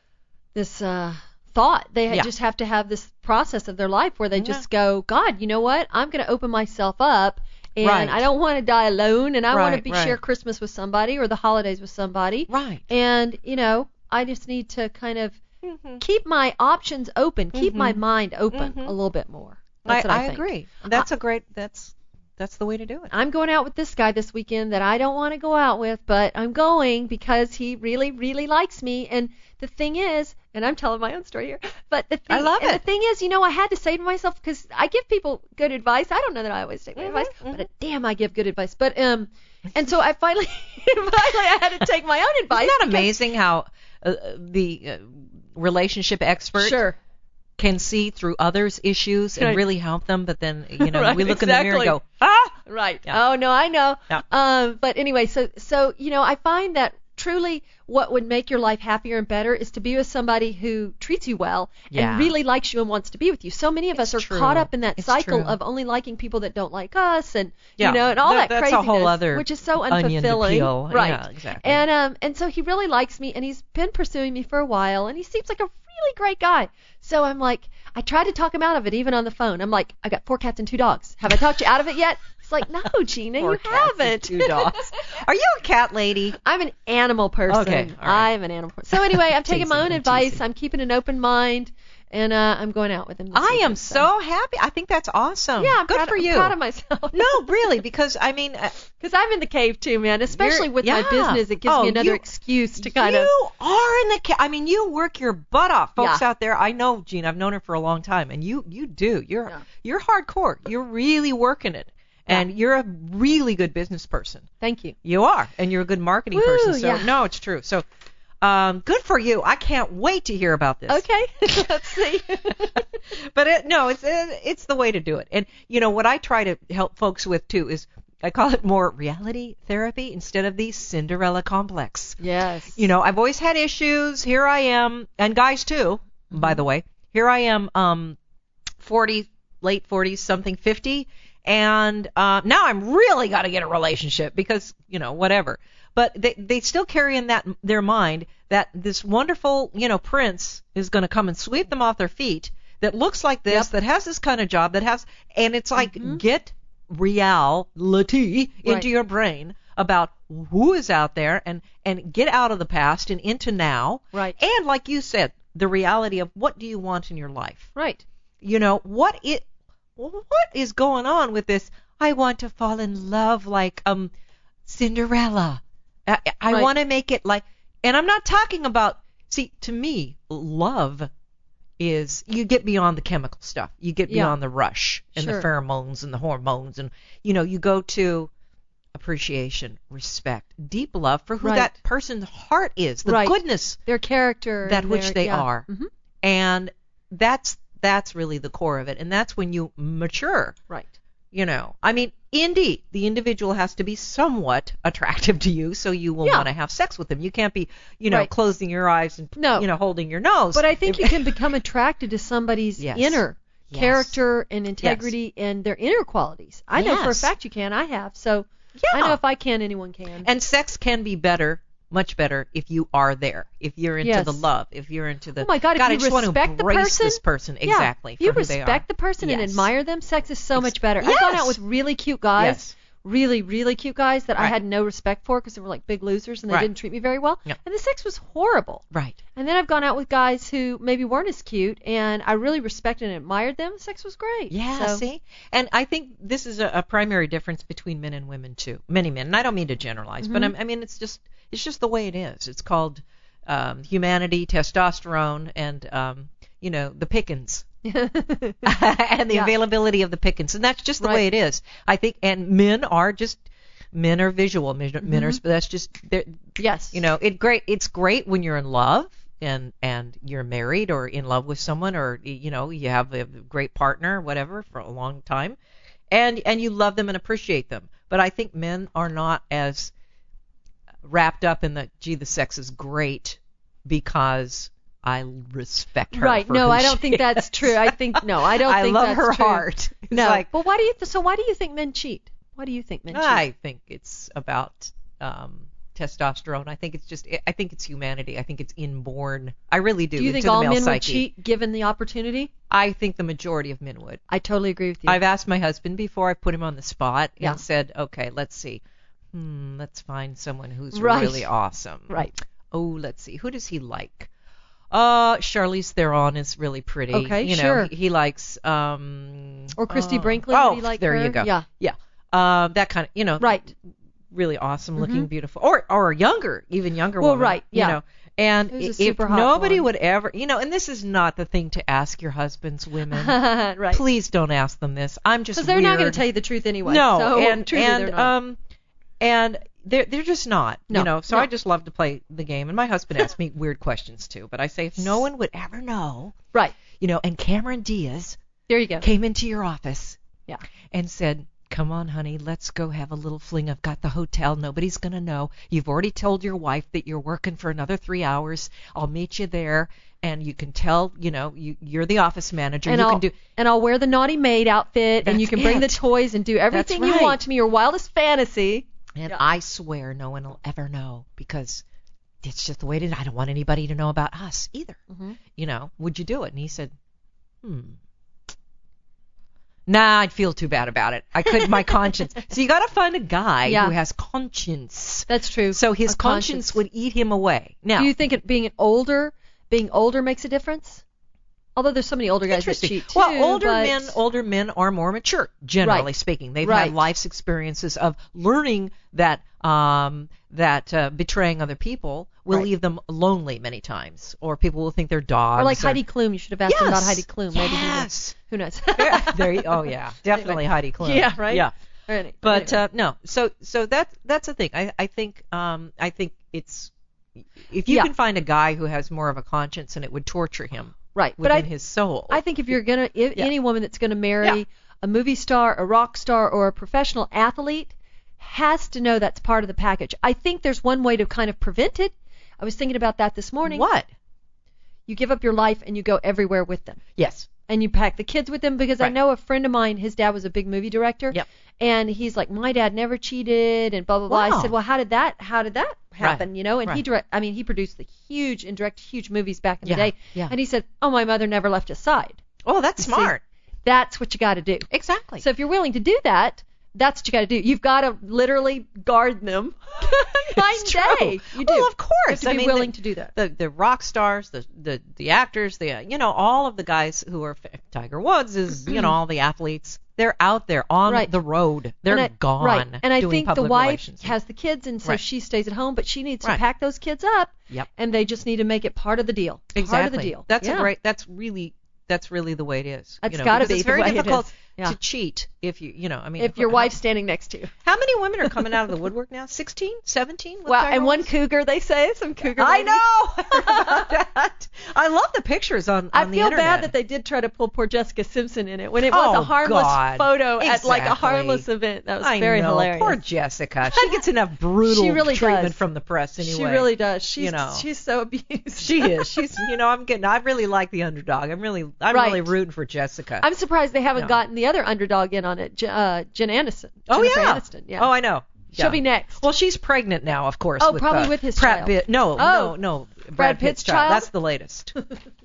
this uh thought. They ha- Yeah. just have to have this process of their life where they Yeah. just go, God, you know what? I'm going to open myself up, and Right. I don't want to die alone, and I want to Right, be right. share Christmas with somebody or the holidays with somebody. Right. And you know, I just need to kind of Mhm. keep my options open, keep Mhm. my mind open Mhm. a little bit more. I, That's what I, I think. agree. That's a great. That's that's the way to do it. I'm going out with this guy this weekend that I don't want to go out with, but I'm going because he really, really likes me. And the thing is, and I'm telling my own story here, but the thing, I love and it. the thing is, you know, I had to say to myself, because I give people good advice. I don't know that I always take my Mhm, advice, mhm. but damn, I give good advice. But um, and so I finally, finally, I had to take my own advice. Isn't that because- amazing how uh, the uh, relationship expert Sure. can see through others' issues and Right. really help them, but then you know Right, we look in the mirror and exactly. go, ah, Right. Yeah. Oh no, I know. Yeah. Um, but anyway, so so you know, I find that truly what would make your life happier and better is to be with somebody who treats you well Yeah. and really likes you and wants to be with you. So many of It's us are true. caught up in that It's cycle true. of only liking people that don't like us, and Yeah. you know, and all That- that that's a craziness, whole other which is so onion to unfulfilling. peel. Right. Yeah, exactly. And um, and so he really likes me, and he's been pursuing me for a while, and he seems like a really great guy. So I'm like, I tried to talk him out of it, even on the phone. I'm like, I got four cats and two dogs. Have I talked you out of it yet? It's like, no, Gina, Four you cats and haven't. two dogs. Are you a cat lady? I'm an animal person. Okay, all right. I'm an animal person. So anyway, I'm taking my Teasing, own I'm advice. teasing. I'm keeping an open mind, and uh, I'm going out with him. This I am weekend, so happy. I think that's awesome. Yeah, I'm good proud, for I'm you. proud of myself. No, really, because I mean, uh, Because I'm in the cave too, man. Especially You're- with my yeah. business, it gives Oh, me another you- excuse to kind you of. are in the. Ca- I mean, you work your butt off, folks Yeah. out there. I know, Gene. I've known her for a long time, and you you do. You're Yeah. you're hardcore. You're really working it, and you're a really good business person. Thank you. You are, and you're a good marketing Woo, person. So yeah. no, it's true. So, um, good for you. I can't wait to hear about this. Okay, let's see. But it, no, it's it, it's the way to do it. And you know what I try to help folks with too is I call it more reality therapy instead of the Cinderella complex. Yes. You know, I've always had issues. Here I am, and guys too, by the way. Here I am, um, forty, late forties, something fifty, and uh, now I'm really got to get a relationship because you know whatever. But they they still carry in that their mind that this wonderful you know prince is going to come and sweep them off their feet. That looks like this, Yep. that has this kind of job, that has, and it's like Mhm. get reality into Right. your brain about who is out there and and get out of the past and into now. Right. And like you said, the reality of what do you want in your life? Right. You know, what it what is going on with this I want to fall in love like um Cinderella. I, I Right. want to make it like, and I'm not talking about, see, to me, love is you get beyond the chemical stuff. You get Yeah. beyond the rush and Sure. the pheromones and the hormones, and you know, you go to appreciation, respect, deep love for who Right. that person's heart is, the Right. goodness Their character. that and which their- they yeah. are. Mhm. And that's that's really the core of it, and that's when you mature. Right. You know, I mean, indeed, the individual has to be somewhat attractive to you, so you will Yeah. want to have sex with them. You can't be, you know, Right. closing your eyes and, No. you know, holding your nose. But I think you can become attracted to somebody's Yes. inner Yes. character and integrity and their inner qualities. I know for a Yes. fact you can. I have. So I Yeah. know if I can, anyone can. And sex can be better, much better, if you are there. If you're into Yes. the love. If you're into the. Oh my God! If God, you I just want to respect the embrace person, this person yeah, exactly. If you for who they are. respect the person and Yes. admire them, sex is so Ex- much better. I've gone Yes. out with really cute guys, Yes. really, really cute guys that I Right. had no respect for because they were like big losers and they Right. didn't treat me very well. Yep. And the sex was horrible. Right. And then I've gone out with guys who maybe weren't as cute, and I really respected and admired them. Sex was great. Yeah, So, see? And I think this is a, a primary difference between men and women, too. Many men. And I don't mean to generalize, but I'm, I mean, it's just it's just the way it is. It's called um, humanity, testosterone, and, um, you know, the pickings. and the Yeah. availability of the pickings. And that's just the Right. way it is. I think, and men are just, men are visual. Men, men are, but that's just, they're- Yes. you know, it great. It's great when you're in love and and you're married or in love with someone, or you know you have a great partner, whatever, for a long time, and and you love them and appreciate them. But I think men are not as wrapped up in the gee, the sex is great because I respect her. Right. for No, who I don't she think that's is. true. I think no, I don't I think love that's her true. heart. It's No. like, But why do you? So why do you think men cheat? Why do you think men cheat? I think it's about um, testosterone. I think it's just. I think it's humanity. I think it's inborn. I really do. Do you think into the all male men would psyche. cheat given the opportunity? I think the majority of men would. I totally agree with you. I've asked my husband before. I put him on the spot Yeah. and said, "Okay, let's see. Hmm, let's find someone who's Right. really awesome." Right. Oh, let's see. Who does he like? Uh, Charlize Theron is really pretty. Okay, you know, sure. He, he likes um Or Christy uh, Brinkley, Oh, would you like there her? you go. Yeah. Yeah. Um, that kind of, you know, Right. really awesome looking, beautiful, or or younger, even younger Well, woman. right, yeah. You know, and Who's a if super hot nobody one? would ever, you know, and this is not the thing to ask your husband's women. right. Please don't ask them this. I'm just Because they're not going weird. to tell you the truth anyway. No, so and truly and they're not. um, and they're they're just not. No, You know, so no. I just love to play the game. And my husband asks me weird questions too. But I say if no one would ever know, Right. you know, and Cameron Diaz There you go. came into your office, Yeah. and said, "Come on, honey, let's go have a little fling. I've got the hotel. Nobody's going to know. You've already told your wife that you're working for another three hours. I'll meet you there, and you can tell, you know, you, you're the office manager. And you I'll can do." and I'll wear the naughty maid outfit, and you That's can bring the it. toys and do everything That's you right. want to me, your wildest fantasy. And Yeah. I swear no one will ever know because it's just the way it is. I don't want anybody to know about us either. Mm-hmm. You know, would you do it? And he said, hmm. Nah, I'd feel too bad about it. I couldn't, my conscience. So you got to find a guy Yeah. who has conscience. That's true. So his A conscience, conscience. would eat him away. Now, Do you think it being an older, being older makes a difference? Although there's so many older guys that interesting. cheat too. Well, older but- men, older men are more mature, generally Right. speaking. They've Right. had life's experiences of learning that um, that uh, betraying other people will Right. leave them lonely many times, or people will think they're dogs. Or like Heidi Klum. You should have asked him about Yes. Heidi Klum. Maybe Yes. he knows. Who knows? Yeah, there you, oh yeah, definitely Heidi Klum. Yeah, right? Yeah. Anyway, But anyway. uh, no, so so that that's the thing. I I think um I think it's if you Yeah. can find a guy who has more of a conscience, and it would torture him right. But within I, his soul. I think if you're gonna, if, Yeah. any woman that's gonna marry Yeah. a movie star, a rock star, or a professional athlete has to know that's part of the package. I think there's one way to kind of prevent it. I was thinking about that this morning. What? You give up your life and you go everywhere with them. Yes. And you pack the kids with them, because I Right. know a friend of mine, his dad was a big movie director. Yep. And he's like, my dad never cheated, and blah blah blah. Wow. I said, well, how did that how did that happen? Right. You know? And he Right. direct I mean he produced the huge and directed huge movies back in Yeah. the day. Yeah. And he said, oh, my mother never left his side. Oh, that's See, smart. That's what you got to do. Exactly. So if you're willing to do that, that's what you got to do. You've got to literally guard them night It's and true. day. You do. Well, of course. You have to I be mean, willing the, to do that. The the rock stars, the the the actors, the uh, you know all of the guys who are Tiger Woods is you know all the athletes. They're out there on Right. the road. They're And I- gone. Right. And I doing think the public wife relations. has the kids, and so Right. she stays at home, but she needs to Right. pack those kids up. Yep. And they just need to make it part of the deal. Exactly. Part of the deal. That's Yeah. a great. That's really. That's really the way it is. That's you know, gotta because be it's the very way it difficult. is. Yeah. to cheat if you, you know, I mean, If your how, wife's standing next to you. How many women are coming out of the woodwork now? sixteen, seventeen? With Wow, Tiger and one Woods? cougar, they say, some cougar. I lady. know. I heard about that. I love the pictures on, on I the feel internet. bad that they did try to pull poor Jessica Simpson in it when it was Oh, a harmless God. photo at like a Exactly. harmless event. That was I very know. hilarious. Poor Jessica. She gets enough brutal She really treatment does. from the press anyway. She really does. She's you know. she's so abused. She is. She's. You know, I'm getting. I really like the underdog. I'm really. I'm Right. really rooting for Jessica. I'm surprised they haven't No. gotten the other underdog in on it, J- uh, Jen Aniston. oh Jennifer yeah. Aniston, yeah. Oh, I know. She'll Yeah. be next. Well, she's pregnant now, of course. Oh, with, probably uh, with his Brad child. Pitt. No, Oh. no, no. Brad, Brad Pitt's child? That's the latest.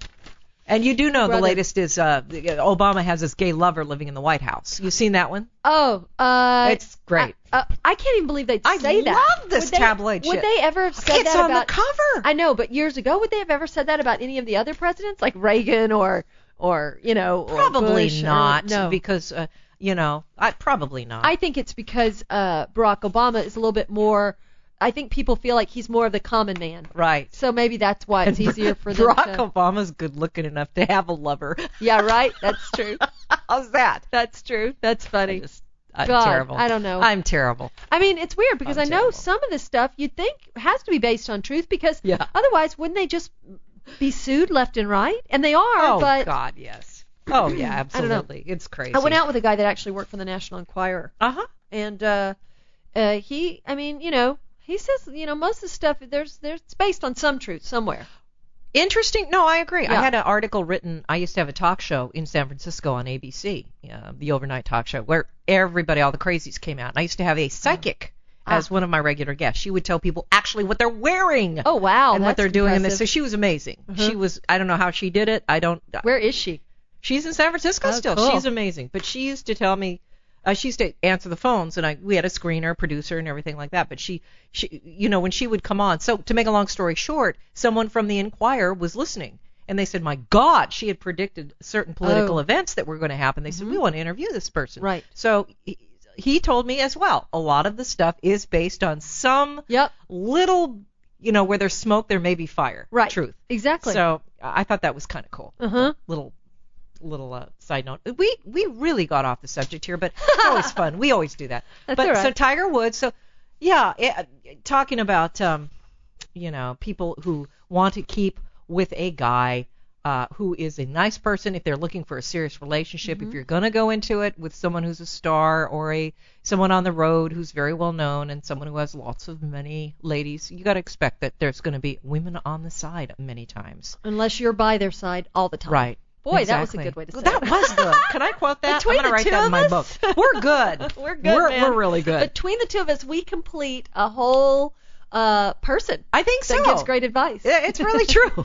And you do know Brother. the latest is uh, Obama has this gay lover living in the White House. You seen that one? Oh, uh, It's great. I, uh, I can't even believe they'd I say that. love this Would they- tabloid Would shit. they ever have said It's that on about? the cover. I know, but years ago, would they have ever said that about any of the other presidents, like Reagan or, or you know, or Probably Bush or- not. no, Because uh, you know, I probably not. I think it's because uh, Barack Obama is a little bit more. I think people feel like he's more of the common man. right. So maybe that's why it's easier for them Barack to. Obama's good looking enough to have a lover. Yeah, right. That's true. How's that? That's true. That's I funny. just, I'm God, terrible. I don't know. I'm terrible. I mean, it's weird because I'm I know terrible. some of this stuff you'd think has to be based on truth because Yeah. otherwise wouldn't they just be sued left and right? And they are, Oh but God, yes. Oh yeah, I don't know. absolutely. It's crazy. I went out with a guy that actually worked for the National Enquirer, Uh huh. and uh, uh, he, I mean, you know, he says, you know, most of the stuff there's there's it's based on some truth somewhere. Interesting. No, I agree. Yeah. I had an article written. I used to have a talk show in San Francisco on A B C, uh, the overnight talk show, where everybody, all the crazies came out. And I used to have a psychic Ah. as one of my regular guests. She would tell people actually what they're wearing. Oh wow, and what that's they're doing in this. So impressive. she was amazing. Mhm. She was. I don't know how she did it. I don't. Where is she? She's in San Francisco Oh, still. cool. She's amazing. But she used to tell me. Uh, she used to answer the phones, and I we had a screener, producer, and everything like that. But she, she, you know, when she would come on. So to make a long story short, someone from the Enquirer was listening, and they said, "My God," she had predicted certain political Oh. events that were going to happen. They said, "We want to interview this person." Right. So he, he told me as well. A lot of the stuff is based on some Yep. little, you know, where there's smoke, there may be fire. Right. Truth. Exactly. So I thought that was kind of cool. Uh huh. Little little uh, side note. We we really got off the subject here, but it's always fun. We always do that. That's but all right. so Tiger Woods. So yeah, it, talking about um, you know, people who want to keep with a guy uh, who is a nice person if they're looking for a serious relationship. Mm-hmm. If you're going to go into it with someone who's a star or a someone on the road who's very well known and someone who has lots of many ladies, you got to expect that there's going to be women on the side many times. Unless you're by their side all the time. Right. Boy, that was a Exactly. good way to say That it. was good. Can I quote that? Between I'm going to the write two that in of my us? book. We're good. We're good, We're, man. we're really good. Between the two of us, we complete a whole uh, person I think so. that gives great advice. Yeah, it's really true.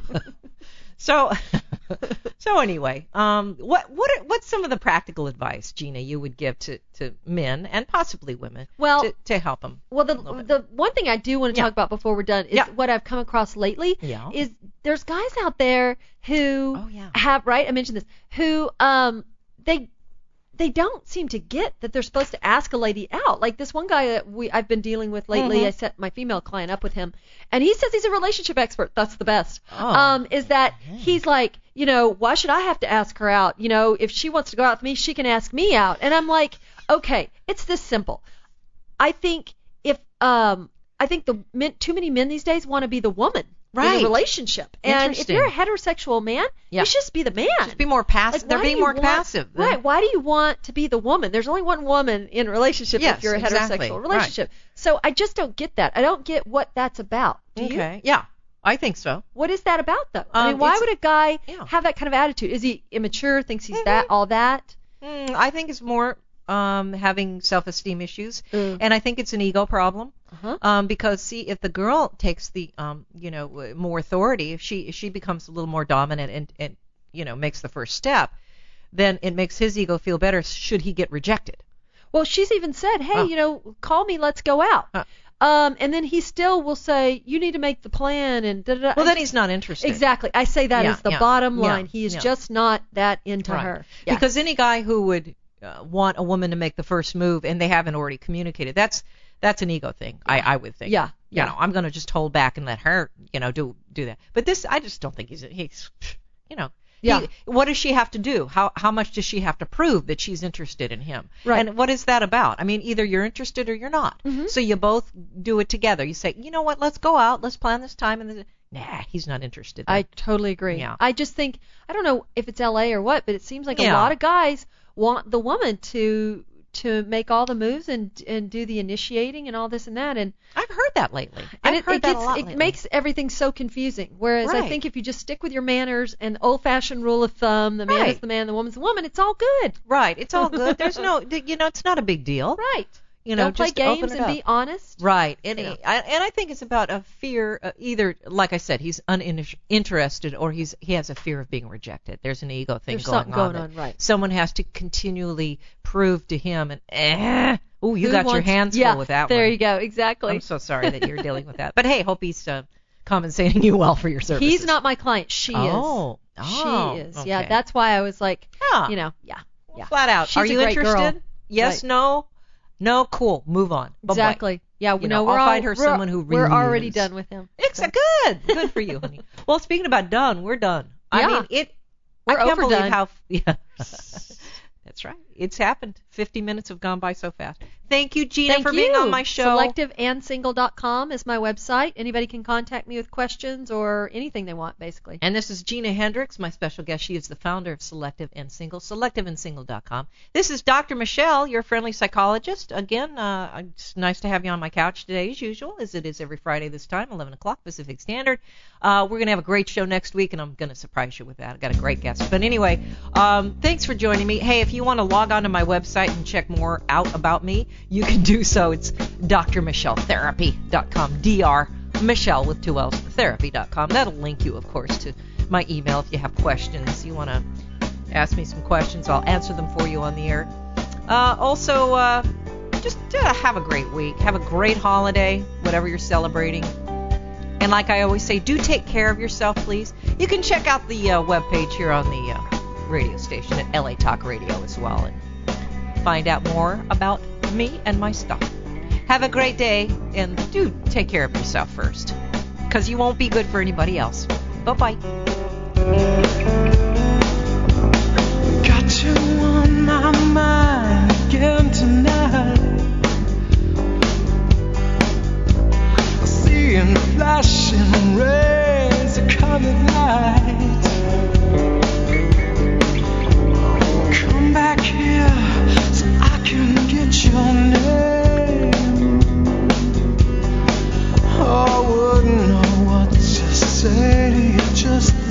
so, so anyway, um, what what are, what's some of the practical advice, Gina, you would give to, to men and possibly women Well- to, to help them? Well, the little bit. the one thing I do want to Yeah. talk about before we're done is Yeah. what I've come across lately Yeah. is there's guys out there who Oh, yeah. have right I mentioned this who um they they don't seem to get that they're supposed to ask a lady out. Like this one guy that we I've been dealing with lately, Mhm. I set my female client up with him, and he says he's a relationship expert. That's the best. Oh. Um, is that he's like, you know, why should I have to ask her out? You know, if she wants to go out with me, she can ask me out. And I'm like, okay, it's this simple. I think if um I think the men, too many men these days want to be the woman in Right. a relationship. And if Interesting. you're a heterosexual man, Yeah. you should just be the man. Just be more passive. Like, They're why do being you more want- passive. than- Right. Why do you want to be the woman? There's only one woman in a relationship Yes, if you're a exactly. heterosexual Right. relationship. So I just don't get that. I don't get what that's about. Do you? Okay. Yeah, I think so. What is that about, though? I Um, mean, why it's- would a guy yeah. have that kind of attitude? Is he immature? Thinks he's Mhm. that all that? Mm, I think it's more um, having self-esteem issues, Mm. and I think it's an ego problem. Uh-huh. Um, because see, if the girl takes the um, you know, w- more authority, if she if she becomes a little more dominant and and you know makes the first step, then it makes his ego feel better. Should he get rejected? Well, she's even said, hey, Oh. you know, call me, let's go out. Huh. Um, and then he still will say, you need to make the plan and da da da. Well, then he's not interested. Exactly. I say that Yeah, as the yeah, bottom yeah, line. He is yeah. just not that into Right. her. Yeah. Because any guy who would uh, want a woman to make the first move and they haven't already communicated, that's that's an ego thing. I, I would think. Yeah, You yeah. know, I'm going to just hold back and let her, you know, do do that. But this, I just don't think he's he's, you know, Yeah. He, what does she have to do? How how much does she have to prove that she's interested in him? Right. And what is that about? I mean, either you're interested or you're not. Mm-hmm. So you both do it together. You say, you know what? Let's go out. Let's plan this time. And then, nah, he's not interested. I totally agree. Yeah. I just think, I don't know if it's L A or what, but it seems like Yeah. a lot of guys want the woman to to make all the moves and and do the initiating and all this and that. And I've heard that lately. and I've it, heard it that gets a lot it lately. makes everything so confusing. Whereas I Right. think if you just stick with your manners and the old-fashioned rule of thumb, the man Right. is the man, the woman's the woman, it's all good. Right. It's all good. There's no, you know, it's not a big deal. Right. You know, Don't play just open games it and up. be honest. Right, and You know. I, and I think it's about a fear. Uh, either, like I said, he's uninterested, or he's he has a fear of being rejected. There's an ego thing There's going something going on. on, right. Someone has to continually prove to him, and eh, oh, you Who got your wants- hands yeah, full with that there one. you go. Exactly. I'm so sorry that you're dealing with that, but hey, hope he's uh, compensating you well for your services. He's not my client. She Oh, is. oh, She is. okay. Yeah, that's why I was like, Yeah. you know, yeah, yeah. Flat out. She's Are a you great interested? girl. Yes, Right. no, no. Cool. Move on. Bye-bye. Exactly. Yeah, You you know, know, we're I'll all, find her we're, someone who we're really already is. done with him. It's a good. Good for you, honey. Well, speaking about done, we're done. I Yeah. mean, it. We're I can't believe overdone. how. Yeah. That's right. It's happened. Fifty minutes have gone by so fast. Thank you, Gina, Thank for you. being on my show. selective and single dot com is my website. Anybody can contact me with questions or anything they want, basically. And this is Gina Hendricks, my special guest. She is the founder of Selective and Single, selective and single dot com. This is Doctor Michelle, your friendly psychologist. Again, uh, it's nice to have you on my couch today, as usual, as it is every Friday this time, eleven o'clock Pacific Standard. Uh, we're going to have a great show next week, and I'm going to surprise you with that. I've got a great guest. But anyway, um, thanks for joining me. Hey, if you want to log on to my website and check more out about me, you can do so. It's d r michelle therapy dot com. D R Michelle with two L's, therapy dot com. That'll link you, of course, to my email if you have questions. You want to ask me some questions, I'll answer them for you on the air. Uh, also, uh, just uh, have a great week. Have a great holiday, whatever you're celebrating. And like I always say, do take care of yourself, please. You can check out the uh, webpage here on the uh, radio station at L A Talk Radio as well and find out more about me and my stuff. Have a great day, and do take care of yourself first, because you won't be good for anybody else. Bye-bye. Got you on my mind again tonight. Seeing flashing rays of colored light. Come back here so I can get your name. Oh, I wouldn't know what to say. Just